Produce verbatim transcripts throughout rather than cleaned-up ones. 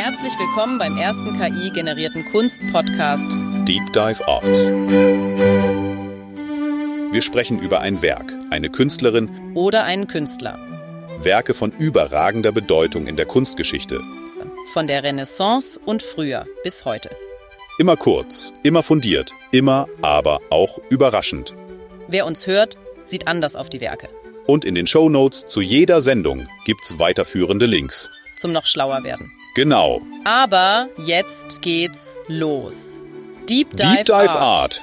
Herzlich willkommen beim ersten K I-generierten Kunst-Podcast Deep Dive Art. Wir sprechen über ein Werk, eine Künstlerin oder einen Künstler. Werke von überragender Bedeutung in der Kunstgeschichte. Von der Renaissance und früher bis heute. Immer kurz, immer fundiert, immer, aber auch überraschend. Wer uns hört, sieht anders auf die Werke. Und in den Shownotes zu jeder Sendung gibt's weiterführende Links. Zum noch schlauer werden. Genau. Aber jetzt geht's los. Deep Dive, Deep Dive Art. Art.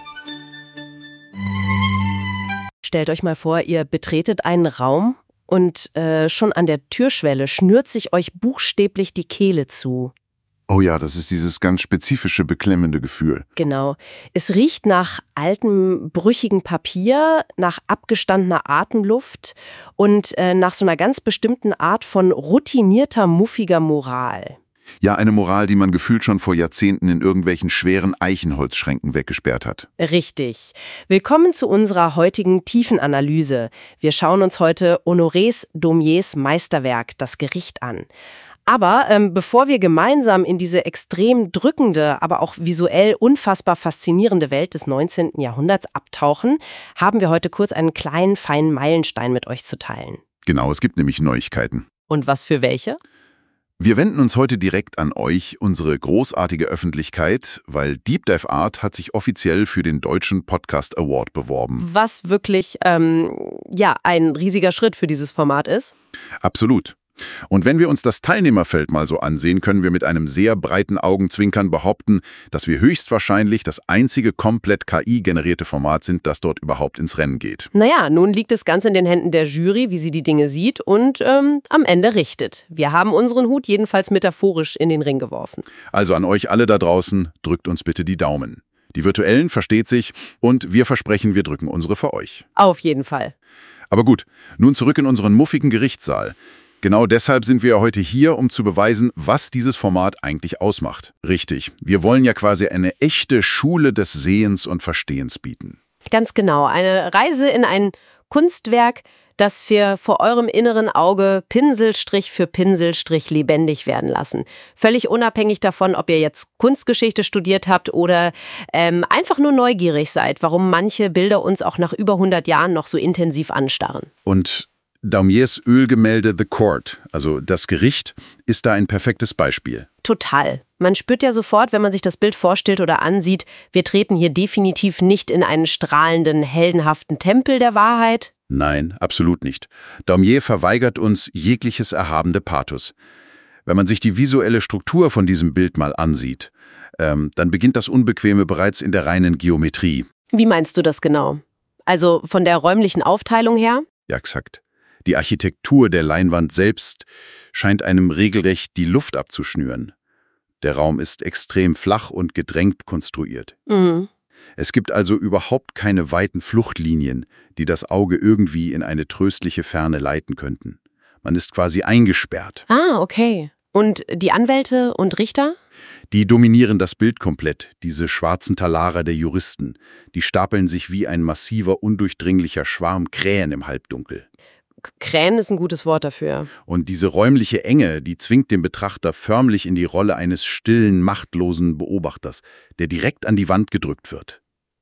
Stellt euch mal vor, ihr betretet einen Raum und äh, schon an der Türschwelle schnürt sich euch buchstäblich die Kehle zu. Oh ja, das ist dieses ganz spezifische, beklemmende Gefühl. Genau. Es riecht nach altem, brüchigem Papier, nach abgestandener Atemluft und äh, nach so einer ganz bestimmten Art von routinierter, muffiger Moral. Ja, eine Moral, die man gefühlt schon vor Jahrzehnten in irgendwelchen schweren Eichenholzschränken weggesperrt hat. Richtig. Willkommen zu unserer heutigen Tiefenanalyse. Wir schauen uns heute Honoré Daumiers Meisterwerk, das Gericht, an. Aber ähm, bevor wir gemeinsam in diese extrem drückende, aber auch visuell unfassbar faszinierende Welt des neunzehnten Jahrhunderts abtauchen, haben wir heute kurz einen kleinen, feinen Meilenstein mit euch zu teilen. Genau, es gibt nämlich Neuigkeiten. Und was für welche? Wir wenden uns heute direkt an euch, unsere großartige Öffentlichkeit, weil Deep Dive Art hat sich offiziell für den Deutschen Podcast Award beworben. Was wirklich, ähm, ja, ein riesiger Schritt für dieses Format ist. Absolut. Und wenn wir uns das Teilnehmerfeld mal so ansehen, können wir mit einem sehr breiten Augenzwinkern behaupten, dass wir höchstwahrscheinlich das einzige komplett K I-generierte Format sind, das dort überhaupt ins Rennen geht. Naja, nun liegt es ganz in den Händen der Jury, wie sie die Dinge sieht und ähm, am Ende richtet. Wir haben unseren Hut jedenfalls metaphorisch in den Ring geworfen. Also an euch alle da draußen, drückt uns bitte die Daumen. Die virtuellen versteht sich und wir versprechen, wir drücken unsere für euch. Auf jeden Fall. Aber gut, nun zurück in unseren muffigen Gerichtssaal. Genau deshalb sind wir ja heute hier, um zu beweisen, was dieses Format eigentlich ausmacht. Richtig, wir wollen ja quasi eine echte Schule des Sehens und Verstehens bieten. Ganz genau, eine Reise in ein Kunstwerk, das wir vor eurem inneren Auge Pinselstrich für Pinselstrich lebendig werden lassen. Völlig unabhängig davon, ob ihr jetzt Kunstgeschichte studiert habt oder ähm, einfach nur neugierig seid, warum manche Bilder uns auch nach über hundert Jahren noch so intensiv anstarren. Und Daumiers Ölgemälde The Court, also das Gericht, ist da ein perfektes Beispiel. Total. Man spürt ja sofort, wenn man sich das Bild vorstellt oder ansieht, wir treten hier definitiv nicht in einen strahlenden, heldenhaften Tempel der Wahrheit. Nein, absolut nicht. Daumier verweigert uns jegliches erhabene Pathos. Wenn man sich die visuelle Struktur von diesem Bild mal ansieht, ähm, dann beginnt das Unbequeme bereits in der reinen Geometrie. Wie meinst du das genau? Also von der räumlichen Aufteilung her? Ja, exakt. Die Architektur der Leinwand selbst scheint einem regelrecht die Luft abzuschnüren. Der Raum ist extrem flach und gedrängt konstruiert. Mhm. Es gibt also überhaupt keine weiten Fluchtlinien, die das Auge irgendwie in eine tröstliche Ferne leiten könnten. Man ist quasi eingesperrt. Ah, okay. Und die Anwälte und Richter? Die dominieren das Bild komplett, diese schwarzen Talarer der Juristen. Die stapeln sich wie ein massiver, undurchdringlicher Schwarm Krähen im Halbdunkel. Krähen ist ein gutes Wort dafür. Und diese räumliche Enge, die zwingt den Betrachter förmlich in die Rolle eines stillen, machtlosen Beobachters, der direkt an die Wand gedrückt wird.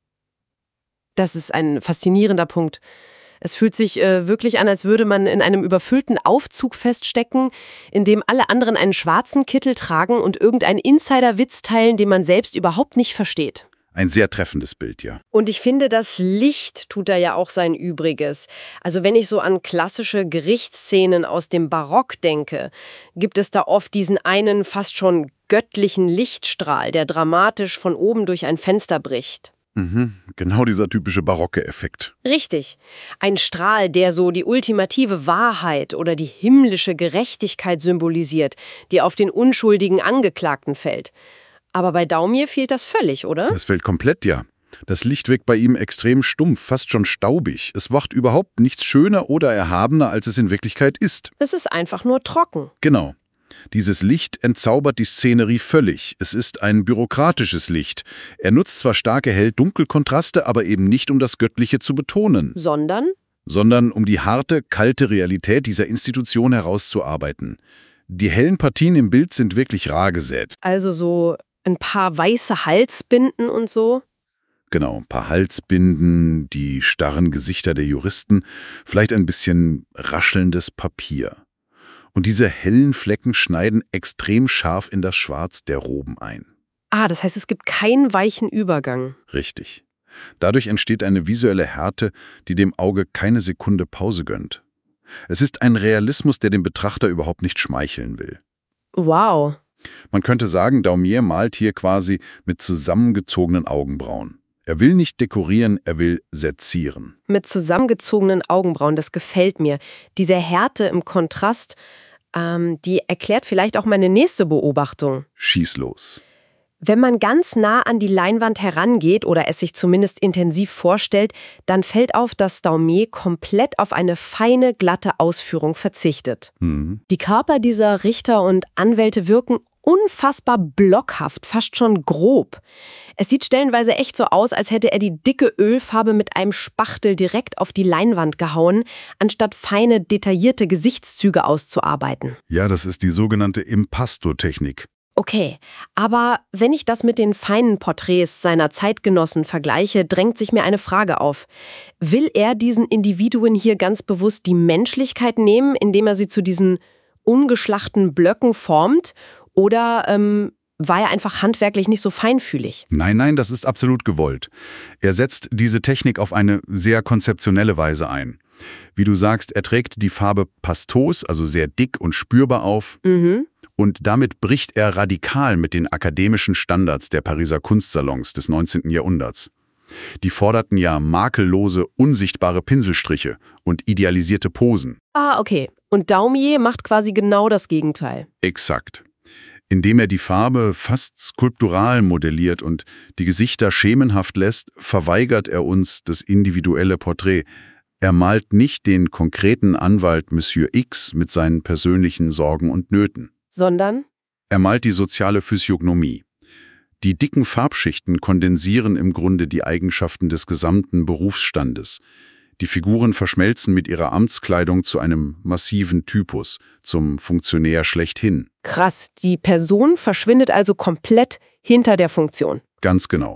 Das ist ein faszinierender Punkt. Es fühlt sich äh, wirklich an, als würde man in einem überfüllten Aufzug feststecken, in dem alle anderen einen schwarzen Kittel tragen und irgendeinen Insider-Witz teilen, den man selbst überhaupt nicht versteht. Ein sehr treffendes Bild, ja. Und ich finde, das Licht tut da ja auch sein Übriges. Also wenn ich so an klassische Gerichtsszenen aus dem Barock denke, gibt es da oft diesen einen fast schon göttlichen Lichtstrahl, der dramatisch von oben durch ein Fenster bricht. Mhm, genau dieser typische barocke Effekt. Richtig. Ein Strahl, der so die ultimative Wahrheit oder die himmlische Gerechtigkeit symbolisiert, die auf den unschuldigen Angeklagten fällt. Aber bei Daumier fehlt das völlig, oder? Das fällt komplett, ja. Das Licht wirkt bei ihm extrem stumpf, fast schon staubig. Es macht überhaupt nichts schöner oder erhabener, als es in Wirklichkeit ist. Es ist einfach nur trocken. Genau. Dieses Licht entzaubert die Szenerie völlig. Es ist ein bürokratisches Licht. Er nutzt zwar starke Hell-Dunkel-Kontraste, aber eben nicht, um das Göttliche zu betonen. Sondern? Sondern um die harte, kalte Realität dieser Institution herauszuarbeiten. Die hellen Partien im Bild sind wirklich rar gesät. Also so ein paar weiße Halsbinden und so? Genau, ein paar Halsbinden, die starren Gesichter der Juristen, vielleicht ein bisschen raschelndes Papier. Und diese hellen Flecken schneiden extrem scharf in das Schwarz der Roben ein. Ah, das heißt, es gibt keinen weichen Übergang. Richtig. Dadurch entsteht eine visuelle Härte, die dem Auge keine Sekunde Pause gönnt. Es ist ein Realismus, der dem Betrachter überhaupt nicht schmeicheln will. Wow. Man könnte sagen, Daumier malt hier quasi mit zusammengezogenen Augenbrauen. Er will nicht dekorieren, er will sezieren. Mit zusammengezogenen Augenbrauen, das gefällt mir. Diese Härte im Kontrast, ähm, die erklärt vielleicht auch meine nächste Beobachtung. Schieß los. Wenn man ganz nah an die Leinwand herangeht oder es sich zumindest intensiv vorstellt, dann fällt auf, dass Daumier komplett auf eine feine, glatte Ausführung verzichtet. Mhm. Die Körper dieser Richter und Anwälte wirken unfassbar blockhaft, fast schon grob. Es sieht stellenweise echt so aus, als hätte er die dicke Ölfarbe mit einem Spachtel direkt auf die Leinwand gehauen, anstatt feine, detaillierte Gesichtszüge auszuarbeiten. Ja, das ist die sogenannte Impasto-Technik. Okay, aber wenn ich das mit den feinen Porträts seiner Zeitgenossen vergleiche, drängt sich mir eine Frage auf. Will er diesen Individuen hier ganz bewusst die Menschlichkeit nehmen, indem er sie zu diesen ungeschlachten Blöcken formt? Oder ähm, war er einfach handwerklich nicht so feinfühlig? Nein, nein, das ist absolut gewollt. Er setzt diese Technik auf eine sehr konzeptionelle Weise ein. Wie du sagst, er trägt die Farbe pastos, also sehr dick und spürbar auf. Mhm. Und damit bricht er radikal mit den akademischen Standards der Pariser Kunstsalons des neunzehnten Jahrhunderts. Die forderten ja makellose, unsichtbare Pinselstriche und idealisierte Posen. Ah, okay. Und Daumier macht quasi genau das Gegenteil. Exakt. Indem er die Farbe fast skulptural modelliert und die Gesichter schemenhaft lässt, verweigert er uns das individuelle Porträt. Er malt nicht den konkreten Anwalt Monsieur X mit seinen persönlichen Sorgen und Nöten. Sondern? Er malt die soziale Physiognomie. Die dicken Farbschichten kondensieren im Grunde die Eigenschaften des gesamten Berufsstandes. Die Figuren verschmelzen mit ihrer Amtskleidung zu einem massiven Typus, zum Funktionär schlechthin. Krass, die Person verschwindet also komplett hinter der Funktion. Ganz genau.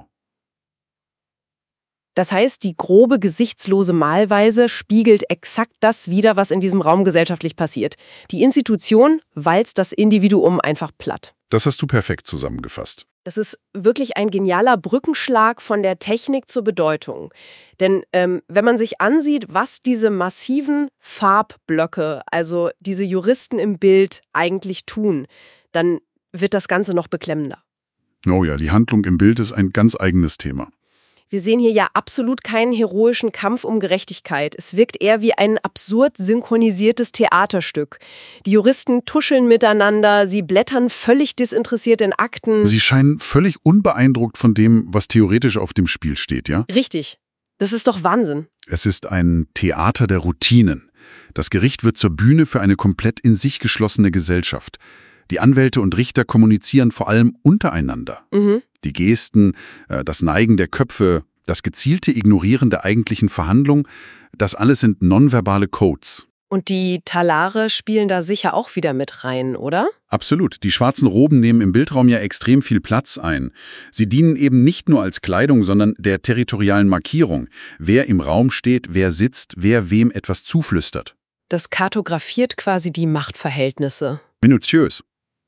Das heißt, die grobe, gesichtslose Malweise spiegelt exakt das wider, was in diesem Raum gesellschaftlich passiert. Die Institution walzt das Individuum einfach platt. Das hast du perfekt zusammengefasst. Das ist wirklich ein genialer Brückenschlag von der Technik zur Bedeutung. Denn ähm, wenn man sich ansieht, was diese massiven Farbblöcke, also diese Juristen im Bild eigentlich tun, dann wird das Ganze noch beklemmender. Oh ja, die Handlung im Bild ist ein ganz eigenes Thema. Wir sehen hier ja absolut keinen heroischen Kampf um Gerechtigkeit. Es wirkt eher wie ein absurd synchronisiertes Theaterstück. Die Juristen tuscheln miteinander, sie blättern völlig desinteressiert in Akten. Sie scheinen völlig unbeeindruckt von dem, was theoretisch auf dem Spiel steht, ja? Richtig. Das ist doch Wahnsinn. Es ist ein Theater der Routinen. Das Gericht wird zur Bühne für eine komplett in sich geschlossene Gesellschaft. Die Anwälte und Richter kommunizieren vor allem untereinander. Mhm. Die Gesten, das Neigen der Köpfe, das gezielte Ignorieren der eigentlichen Verhandlung, das alles sind nonverbale Codes. Und die Talare spielen da sicher auch wieder mit rein, oder? Absolut. Die schwarzen Roben nehmen im Bildraum ja extrem viel Platz ein. Sie dienen eben nicht nur als Kleidung, sondern der territorialen Markierung. Wer im Raum steht, wer sitzt, wer wem etwas zuflüstert. Das kartografiert quasi die Machtverhältnisse. Minutiös.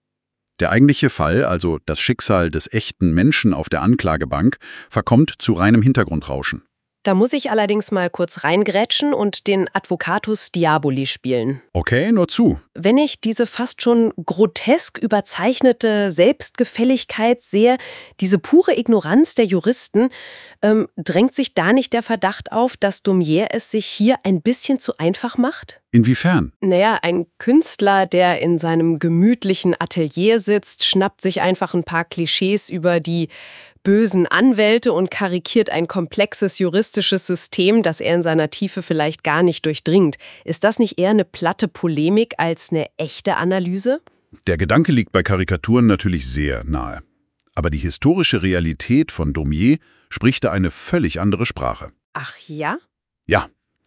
Der eigentliche Fall, also das Schicksal des echten Menschen auf der Anklagebank, verkommt zu reinem Hintergrundrauschen. Da muss ich allerdings mal kurz reingrätschen und den Advocatus Diaboli spielen. Okay, nur zu. Wenn ich diese fast schon grotesk überzeichnete Selbstgefälligkeit sehe, diese pure Ignoranz der Juristen, ähm, drängt sich da nicht der Verdacht auf, dass Daumier es sich hier ein bisschen zu einfach macht? Inwiefern? Naja, ein Künstler, der in seinem gemütlichen Atelier sitzt, schnappt sich einfach ein paar Klischees über die bösen Anwälte und karikiert ein komplexes juristisches System, das er in seiner Tiefe vielleicht gar nicht durchdringt. Ist das nicht eher eine platte Polemik als eine echte Analyse? Der Gedanke liegt bei Karikaturen natürlich sehr nahe. Aber die historische Realität von Daumier spricht da eine völlig andere Sprache. Ach ja? Ja.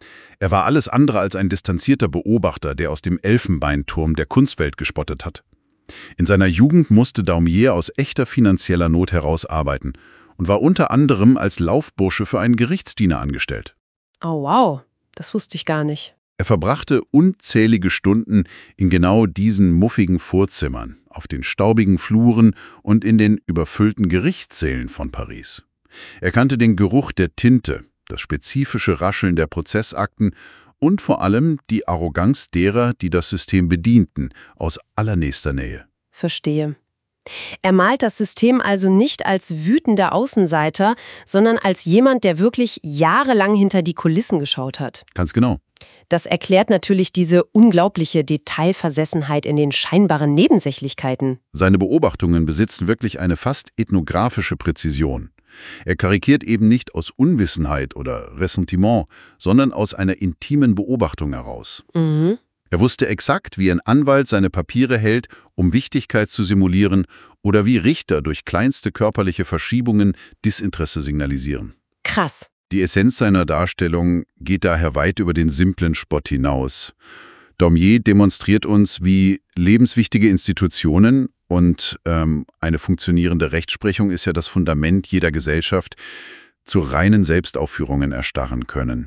Er war alles andere als ein distanzierter Beobachter, der aus dem Elfenbeinturm der Kunstwelt gespottet hat. In seiner Jugend musste Daumier aus echter finanzieller Not heraus arbeiten und war unter anderem als Laufbursche für einen Gerichtsdiener angestellt. Oh wow, das wusste ich gar nicht. Er verbrachte unzählige Stunden in genau diesen muffigen Vorzimmern, auf den staubigen Fluren und in den überfüllten Gerichtssälen von Paris. Er kannte den Geruch der Tinte, das spezifische Rascheln der Prozessakten und vor allem die Arroganz derer, die das System bedienten, aus allernächster Nähe. Verstehe. Er malt das System also nicht als wütender Außenseiter, sondern als jemand, der wirklich jahrelang hinter die Kulissen geschaut hat. Ganz genau. Das erklärt natürlich diese unglaubliche Detailversessenheit in den scheinbaren Nebensächlichkeiten. Seine Beobachtungen besitzen wirklich eine fast ethnografische Präzision. Er karikiert eben nicht aus Unwissenheit oder Ressentiment, sondern aus einer intimen Beobachtung heraus. Mhm. Er wusste exakt, wie ein Anwalt seine Papiere hält, um Wichtigkeit zu simulieren, oder wie Richter durch kleinste körperliche Verschiebungen Disinteresse signalisieren. Krass. Die Essenz seiner Darstellung geht daher weit über den simplen Spott hinaus. Daumier demonstriert uns, wie lebenswichtige Institutionen und ähm, eine funktionierende Rechtsprechung ist ja das Fundament jeder Gesellschaft, zu reinen Selbstaufführungen erstarren können.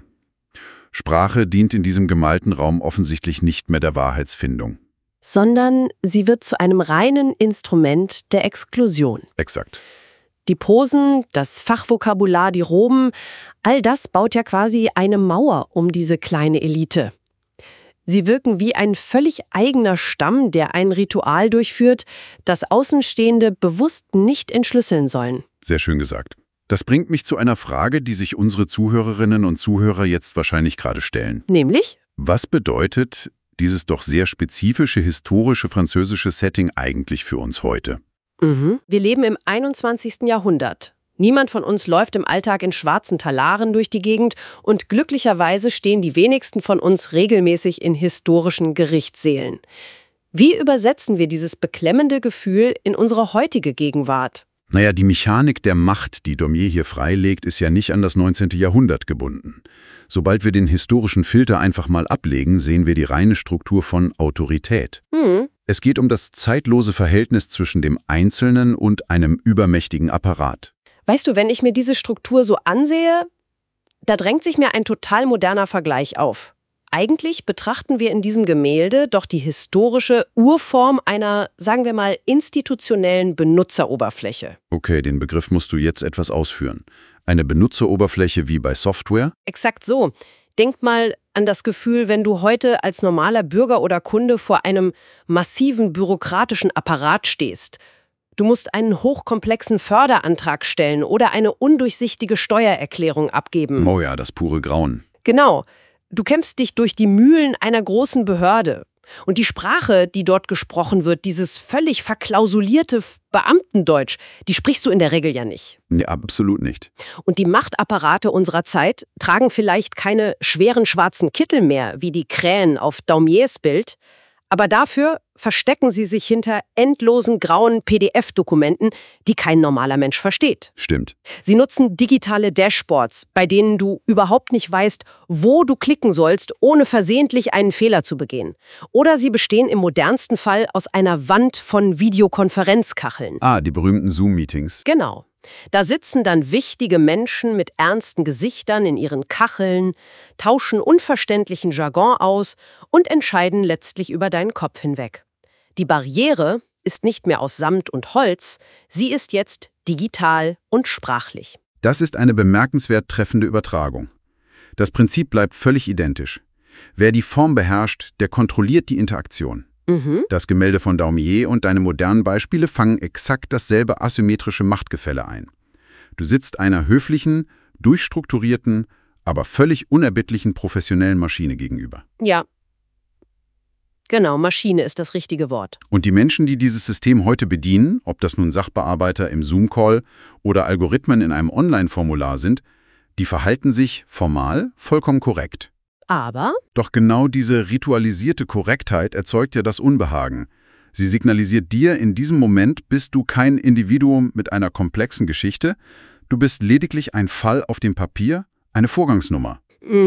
Sprache dient in diesem gemalten Raum offensichtlich nicht mehr der Wahrheitsfindung. Sondern sie wird zu einem reinen Instrument der Exklusion. Exakt. Die Posen, das Fachvokabular, die Roben, all das baut ja quasi eine Mauer um diese kleine Elite. Sie wirken wie ein völlig eigener Stamm, der ein Ritual durchführt, das Außenstehende bewusst nicht entschlüsseln sollen. Sehr schön gesagt. Das bringt mich zu einer Frage, die sich unsere Zuhörerinnen und Zuhörer jetzt wahrscheinlich gerade stellen. Nämlich? Was bedeutet dieses doch sehr spezifische historische französische Setting eigentlich für uns heute? Mhm. Wir leben im einundzwanzigsten Jahrhundert. Niemand von uns läuft im Alltag in schwarzen Talaren durch die Gegend und glücklicherweise stehen die wenigsten von uns regelmäßig in historischen Gerichtssälen. Wie übersetzen wir dieses beklemmende Gefühl in unsere heutige Gegenwart? Naja, die Mechanik der Macht, die Daumier hier freilegt, ist ja nicht an das neunzehnte Jahrhundert gebunden. Sobald wir den historischen Filter einfach mal ablegen, sehen wir die reine Struktur von Autorität. Hm. Es geht um das zeitlose Verhältnis zwischen dem Einzelnen und einem übermächtigen Apparat. Weißt du, wenn ich mir diese Struktur so ansehe, da drängt sich mir ein total moderner Vergleich auf. Eigentlich betrachten wir in diesem Gemälde doch die historische Urform einer, sagen wir mal, institutionellen Benutzeroberfläche. Okay, den Begriff musst du jetzt etwas ausführen. Eine Benutzeroberfläche wie bei Software? Exakt so. Denk mal an das Gefühl, wenn du heute als normaler Bürger oder Kunde vor einem massiven bürokratischen Apparat stehst. Du musst einen hochkomplexen Förderantrag stellen oder eine undurchsichtige Steuererklärung abgeben. Oh ja, das pure Grauen. Genau. Du kämpfst dich durch die Mühlen einer großen Behörde. Und die Sprache, die dort gesprochen wird, dieses völlig verklausulierte Beamtendeutsch, die sprichst du in der Regel ja nicht. Nee, absolut nicht. Und die Machtapparate unserer Zeit tragen vielleicht keine schweren schwarzen Kittel mehr, wie die Krähen auf Daumiers Bild, aber dafür verstecken sie sich hinter endlosen grauen P D F-Dokumenten, die kein normaler Mensch versteht. Stimmt. Sie nutzen digitale Dashboards, bei denen du überhaupt nicht weißt, wo du klicken sollst, ohne versehentlich einen Fehler zu begehen. Oder sie bestehen im modernsten Fall aus einer Wand von Videokonferenzkacheln. Ah, die berühmten Zoom-Meetings. Genau. Da sitzen dann wichtige Menschen mit ernsten Gesichtern in ihren Kacheln, tauschen unverständlichen Jargon aus und entscheiden letztlich über deinen Kopf hinweg. Die Barriere ist nicht mehr aus Samt und Holz, sie ist jetzt digital und sprachlich. Das ist eine bemerkenswert treffende Übertragung. Das Prinzip bleibt völlig identisch. Wer die Form beherrscht, der kontrolliert die Interaktion. Mhm. Das Gemälde von Daumier und deine modernen Beispiele fangen exakt dasselbe asymmetrische Machtgefälle ein. Du sitzt einer höflichen, durchstrukturierten, aber völlig unerbittlichen professionellen Maschine gegenüber. Ja. Genau, Maschine ist das richtige Wort. Und die Menschen, die dieses System heute bedienen, ob das nun Sachbearbeiter im Zoom-Call oder Algorithmen in einem Online-Formular sind, die verhalten sich formal vollkommen korrekt. Aber? Doch genau diese ritualisierte Korrektheit erzeugt ja das Unbehagen. Sie signalisiert dir, in diesem Moment bist du kein Individuum mit einer komplexen Geschichte, du bist lediglich ein Fall auf dem Papier, eine Vorgangsnummer. Mhm.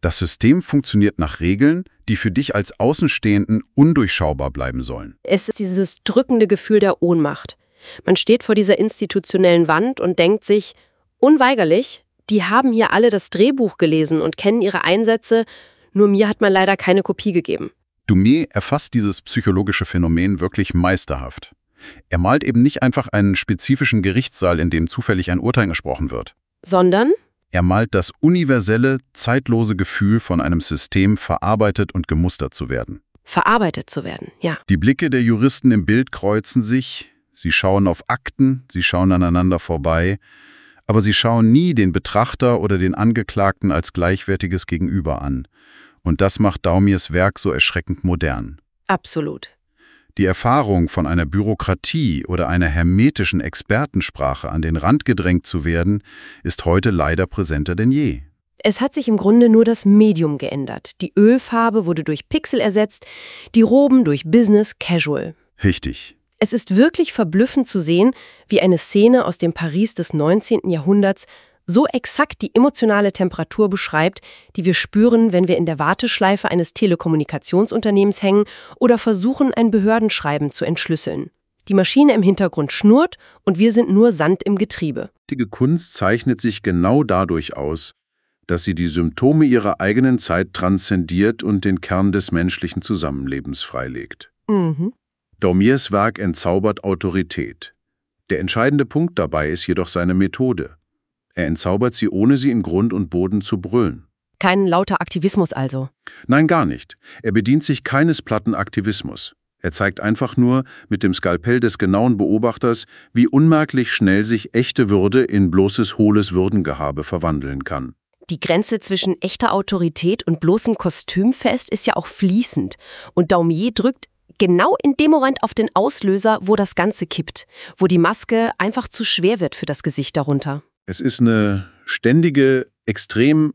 Das System funktioniert nach Regeln, die für dich als Außenstehenden undurchschaubar bleiben sollen. Es ist dieses drückende Gefühl der Ohnmacht. Man steht vor dieser institutionellen Wand und denkt sich, unweigerlich, die haben hier alle das Drehbuch gelesen und kennen ihre Einsätze, nur mir hat man leider keine Kopie gegeben. Daumier erfasst dieses psychologische Phänomen wirklich meisterhaft. Er malt eben nicht einfach einen spezifischen Gerichtssaal, in dem zufällig ein Urteil gesprochen wird. Sondern? Er malt das universelle, zeitlose Gefühl, von einem System verarbeitet und gemustert zu werden. Verarbeitet zu werden, ja. Die Blicke der Juristen im Bild kreuzen sich, sie schauen auf Akten, sie schauen aneinander vorbei, aber sie schauen nie den Betrachter oder den Angeklagten als gleichwertiges Gegenüber an. Und das macht Daumiers Werk so erschreckend modern. Absolut. Die Erfahrung, von einer Bürokratie oder einer hermetischen Expertensprache an den Rand gedrängt zu werden, ist heute leider präsenter denn je. Es hat sich im Grunde nur das Medium geändert. Die Ölfarbe wurde durch Pixel ersetzt, die Roben durch Business Casual. Richtig. Es ist wirklich verblüffend zu sehen, wie eine Szene aus dem Paris des neunzehnten Jahrhunderts so exakt die emotionale Temperatur beschreibt, die wir spüren, wenn wir in der Warteschleife eines Telekommunikationsunternehmens hängen oder versuchen, ein Behördenschreiben zu entschlüsseln. Die Maschine im Hintergrund schnurrt und wir sind nur Sand im Getriebe. Die Kunst zeichnet sich genau dadurch aus, dass sie die Symptome ihrer eigenen Zeit transzendiert und den Kern des menschlichen Zusammenlebens freilegt. Mhm. Daumiers Werk entzaubert Autorität. Der entscheidende Punkt dabei ist jedoch seine Methode. Er entzaubert sie, ohne sie in Grund und Boden zu brüllen. Kein lauter Aktivismus also. Nein, gar nicht. Er bedient sich keines platten Aktivismus. Er zeigt einfach nur mit dem Skalpell des genauen Beobachters, wie unmerklich schnell sich echte Würde in bloßes, hohles Würdengehabe verwandeln kann. Die Grenze zwischen echter Autorität und bloßem Kostümfest ist ja auch fließend. Und Daumier drückt genau in dem Moment auf den Auslöser, wo das Ganze kippt, wo die Maske einfach zu schwer wird für das Gesicht darunter. Es ist eine ständige, extrem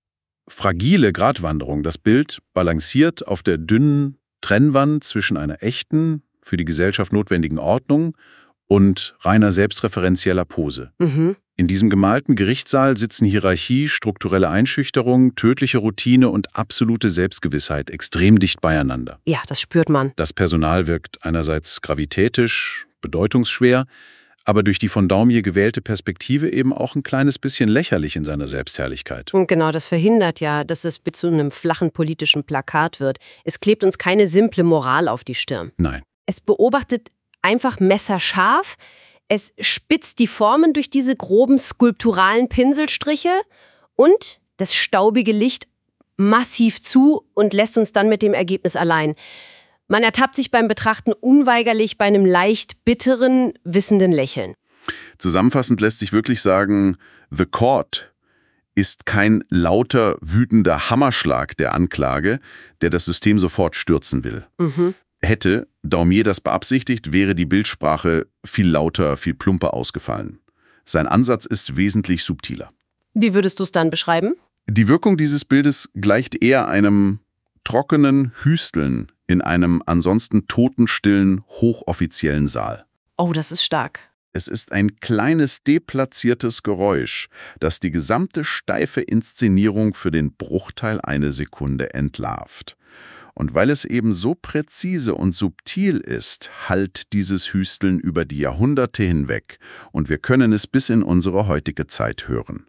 fragile Gratwanderung. Das Bild balanciert auf der dünnen Trennwand zwischen einer echten, für die Gesellschaft notwendigen Ordnung und reiner selbstreferenzieller Pose. Mhm. In diesem gemalten Gerichtssaal sitzen Hierarchie, strukturelle Einschüchterung, tödliche Routine und absolute Selbstgewissheit extrem dicht beieinander. Ja, das spürt man. Das Personal wirkt einerseits gravitätisch, bedeutungsschwer, aber durch die von Daumier gewählte Perspektive eben auch ein kleines bisschen lächerlich in seiner Selbstherrlichkeit. Und genau, das verhindert ja, dass es zu einem flachen politischen Plakat wird. Es klebt uns keine simple Moral auf die Stirn. Nein. Es beobachtet einfach messerscharf. Es spitzt die Formen durch diese groben skulpturalen Pinselstriche und das staubige Licht massiv zu und lässt uns dann mit dem Ergebnis allein. Man ertappt sich beim Betrachten unweigerlich bei einem leicht bitteren, wissenden Lächeln. Zusammenfassend lässt sich wirklich sagen, The Court ist kein lauter, wütender Hammerschlag der Anklage, der das System sofort stürzen will. Mhm. Hätte Daumier das beabsichtigt, wäre die Bildsprache viel lauter, viel plumper ausgefallen. Sein Ansatz ist wesentlich subtiler. Wie würdest du es dann beschreiben? Die Wirkung dieses Bildes gleicht eher einem trockenen Hüsteln in einem ansonsten totenstillen, hochoffiziellen Saal. Oh, das ist stark. Es ist ein kleines, deplatziertes Geräusch, das die gesamte steife Inszenierung für den Bruchteil einer Sekunde entlarvt. Und weil es eben so präzise und subtil ist, hallt dieses Hüsteln über die Jahrhunderte hinweg und wir können es bis in unsere heutige Zeit hören.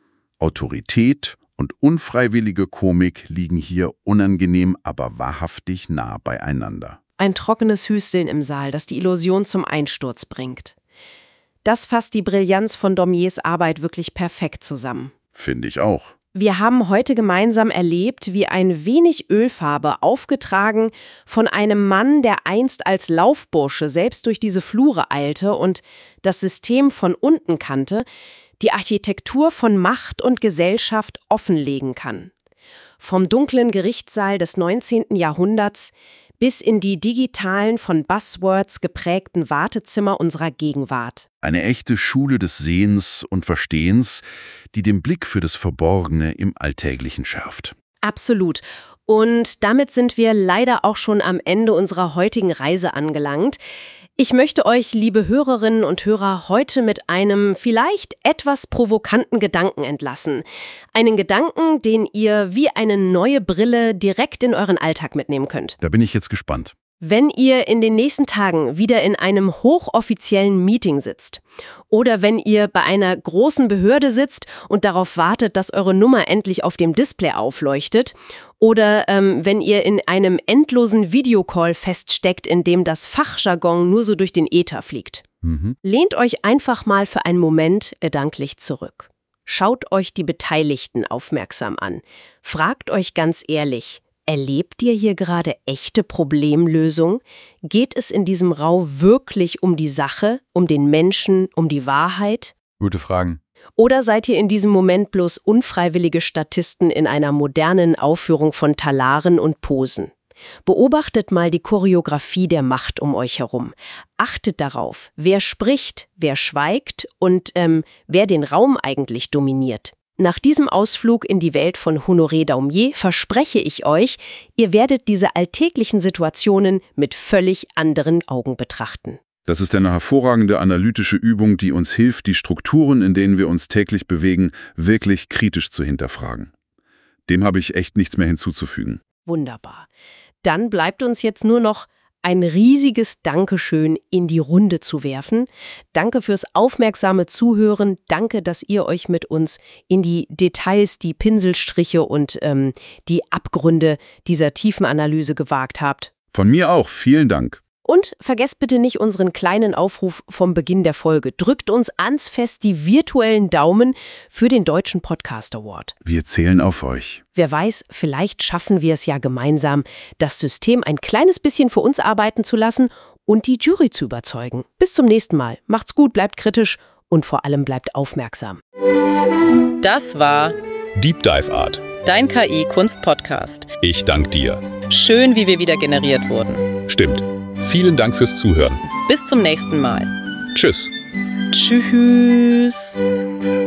Autorität und unfreiwillige Komik liegen hier unangenehm, aber wahrhaftig nah beieinander. Ein trockenes Hüsteln im Saal, das die Illusion zum Einsturz bringt. Das fasst die Brillanz von Daumiers Arbeit wirklich perfekt zusammen. Finde ich auch. Wir haben heute gemeinsam erlebt, wie ein wenig Ölfarbe, aufgetragen von einem Mann, der einst als Laufbursche selbst durch diese Flure eilte und das System von unten kannte, die Architektur von Macht und Gesellschaft offenlegen kann. Vom dunklen Gerichtssaal des neunzehnten Jahrhunderts bis in die digitalen, von Buzzwords geprägten Wartezimmer unserer Gegenwart. Eine echte Schule des Sehens und Verstehens, die den Blick für das Verborgene im Alltäglichen schärft. Absolut. Und damit sind wir leider auch schon am Ende unserer heutigen Reise angelangt. Ich möchte euch, liebe Hörerinnen und Hörer, heute mit einem vielleicht etwas provokanten Gedanken entlassen. Einen Gedanken, den ihr wie eine neue Brille direkt in euren Alltag mitnehmen könnt. Da bin ich jetzt gespannt. Wenn ihr in den nächsten Tagen wieder in einem hochoffiziellen Meeting sitzt oder wenn ihr bei einer großen Behörde sitzt und darauf wartet, dass eure Nummer endlich auf dem Display aufleuchtet oder ähm, wenn ihr in einem endlosen Videocall feststeckt, in dem das Fachjargon nur so durch den Äther fliegt. Mhm. Lehnt euch einfach mal für einen Moment gedanklich zurück. Schaut euch die Beteiligten aufmerksam an. Fragt euch ganz ehrlich, erlebt ihr hier gerade echte Problemlösung? Geht es in diesem Raum wirklich um die Sache, um den Menschen, um die Wahrheit? Gute Fragen. Oder seid ihr in diesem Moment bloß unfreiwillige Statisten in einer modernen Aufführung von Talaren und Posen? Beobachtet mal die Choreografie der Macht um euch herum. Achtet darauf, wer spricht, wer schweigt und ähm, wer den Raum eigentlich dominiert. Nach diesem Ausflug in die Welt von Honoré Daumier verspreche ich euch, ihr werdet diese alltäglichen Situationen mit völlig anderen Augen betrachten. Das ist eine hervorragende analytische Übung, die uns hilft, die Strukturen, in denen wir uns täglich bewegen, wirklich kritisch zu hinterfragen. Dem habe ich echt nichts mehr hinzuzufügen. Wunderbar. Dann bleibt uns jetzt nur noch ein riesiges Dankeschön in die Runde zu werfen. Danke fürs aufmerksame Zuhören. Danke, dass ihr euch mit uns in die Details, die Pinselstriche und ähm, die Abgründe dieser tiefen Analyse gewagt habt. Von mir auch. Vielen Dank. Und vergesst bitte nicht unseren kleinen Aufruf vom Beginn der Folge. Drückt uns ans Fest die virtuellen Daumen für den Deutschen Podcast Award. Wir zählen auf euch. Wer weiß, vielleicht schaffen wir es ja gemeinsam, das System ein kleines bisschen für uns arbeiten zu lassen und die Jury zu überzeugen. Bis zum nächsten Mal. Macht's gut, bleibt kritisch und vor allem bleibt aufmerksam. Das war Deep Dive Art. dein K I-Kunst-Podcast. Ich danke dir. Schön, wie wir wieder generiert wurden. Stimmt. Vielen Dank fürs Zuhören. Bis zum nächsten Mal. Tschüss. Tschüss.